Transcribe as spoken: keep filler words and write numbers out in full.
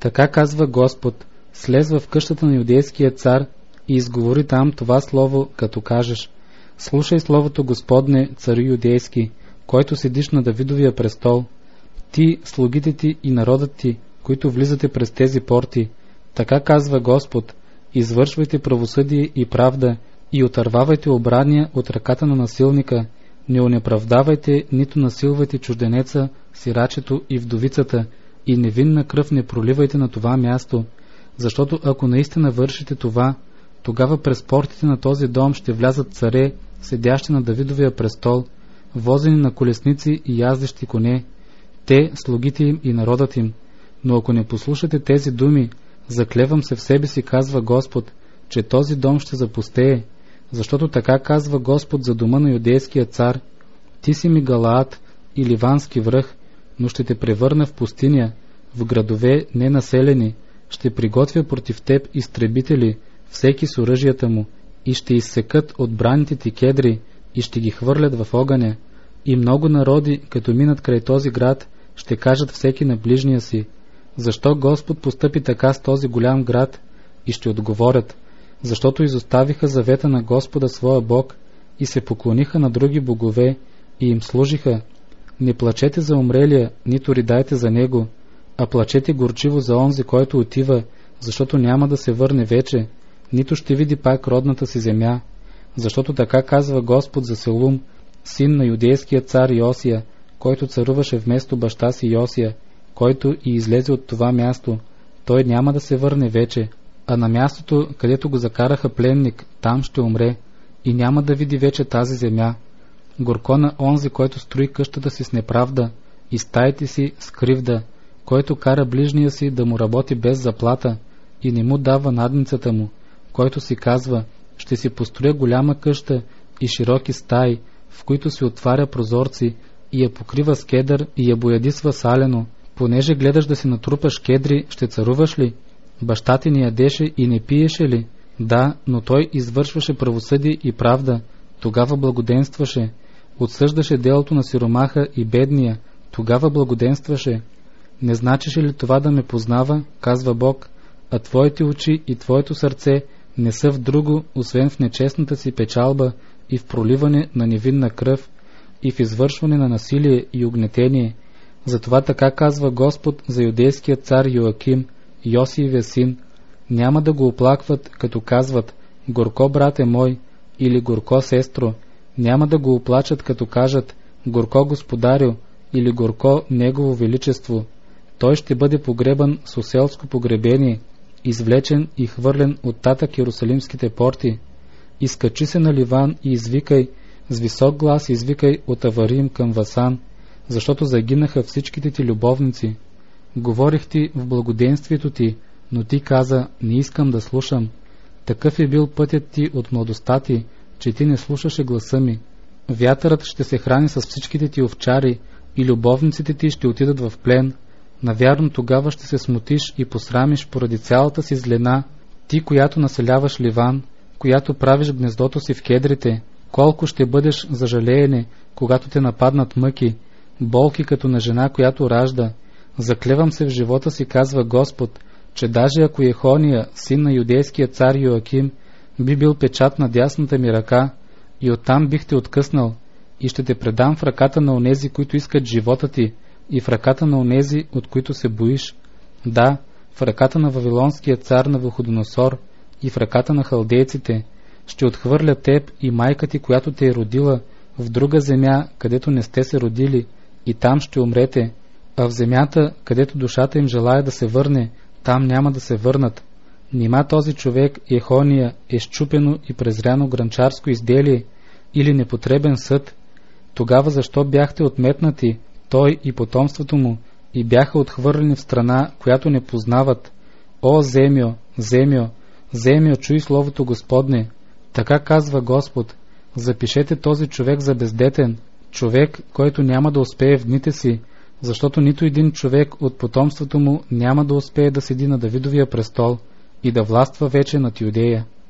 Така казва Господ: слез в къщата на юдейския цар и изговори там това слово, като кажеш: слушай словото Господне, царю юдейски, който седиш на Давидовия престол, ти, слугите ти и народът ти, които влизате през тези порти. Така казва Господ: извършвайте правосъдие и правда и отървавайте обрания от ръката на насилника, не онеправдавайте, нито насилвайте чужденеца, сирачето и вдовицата, и невинна кръв не проливайте на това място, защото ако наистина вършите това, тогава през портите на този дом ще влязат царе, седящи на Давидовия престол, возени на колесници и яздещи коне, те, слугите им и народът им. Но ако не послушате тези думи, заклевам се в себе си, казва Господ, че този дом ще запустее, защото така казва Господ за дома на юдейския цар: ти си ми Галаад и Ливански връх, но ще те превърна в пустиня, в градове ненаселени, ще приготвя против теб изтребители, всеки с оръжията му, и ще изсекат от браните ти кедри, и ще ги хвърлят в огъня. И много народи, като минат край този град, ще кажат всеки на ближния си: защо Господ постъпи така с този голям град? И ще отговорят: защото изоставиха завета на Господа своя Бог и се поклониха на други богове и им служиха. Не плачете за умрелия, нито ридайте за него, а плачете горчиво за онзи, който отива, защото няма да се върне вече, нито ще види пак родната си земя. Защото така казва Господ за Селум, син на юдейския цар Йосия, който царуваше вместо баща си Йосия, който и излезе от това място. Той няма да се върне вече, а на мястото, където го закараха пленник, там ще умре и няма да види вече тази земя. Горко на онзи, който строи къщата си с неправда и стаите си с кривда, който кара ближния си да му работи без заплата и не му дава надницата му, който си казва: ще си построя голяма къща и широки стаи, в които си отваря прозорци и я покрива с кедър и я боядисва салено. Понеже гледаш да си натрупаш кедри, ще царуваш ли? Баща ти не ядеше и не пиеше ли? Да, но той извършваше правосъдие и правда, тогава благоденстваше. Отсъждаше делото на сиромаха и бедния, тогава благоденстваше. Не значеше ли това да ме познава, казва Бог, а твоите очи и твоето сърце не са в друго, освен в нечестната си печалба и в проливане на невинна кръв и в извършване на насилие и угнетение. Затова така казва Господ за юдейския цар Йоаким, Йосиевия син: няма да го оплакват, като казват: горко, брате мой, или горко, сестро, няма да го оплачат, като кажат: горко, господарю, или горко, негово величество. Той ще бъде погребан с оселско погребение, извлечен и хвърлен от татък Йерусалимските порти. Изкачи се на Ливан и извикай, с висок глас извикай от Аварим към Васан, защото загинаха всичките ти любовници. Говорих ти в благоденствието ти, но ти каза: не искам да слушам. Такъв е бил пътят ти от младостта ти, че ти не слушаше гласа ми. Вятърът ще се храни с всичките ти овчари и любовниците ти ще отидат в плен. Навярно тогава ще се смутиш и посрамиш поради цялата си злена, ти, която населяваш Ливан, която правиш гнездото си в кедрите. Колко ще бъдеш за жалеене, когато те нападнат мъки, болки като на жена, която ражда. Заклевам се в живота си, казва Господ, че даже ако Ехония, син на юдейския цар Йоаким, би бил печат на дясната ми ръка, и оттам бих те откъснал, и ще те предам в ръката на онези, които искат живота ти, и в ръката на онези, от които се боиш. Да, в ръката на вавилонския цар Навуходоносор и в ръката на халдейците. Ще отхвърля теб и майка ти, която те е родила, в друга земя, където не сте се родили, и там ще умрете. А в земята, където душата им желая да се върне, там няма да се върнат. Нима този човек Ехония е счупено и презряно гранчарско изделие или непотребен съд? Тогава защо бяхте отметнати, той и потомството му, и бяха отхвърлени в страна, която не познават? О, земьо, земьо, земьо, чуй словото Господне. Така казва Господ: запишете този човек за бездетен, човек, който няма да успее в дните си, защото нито един човек от потомството му няма да успее да седи на Давидовия престол и да властва вече над Юдея.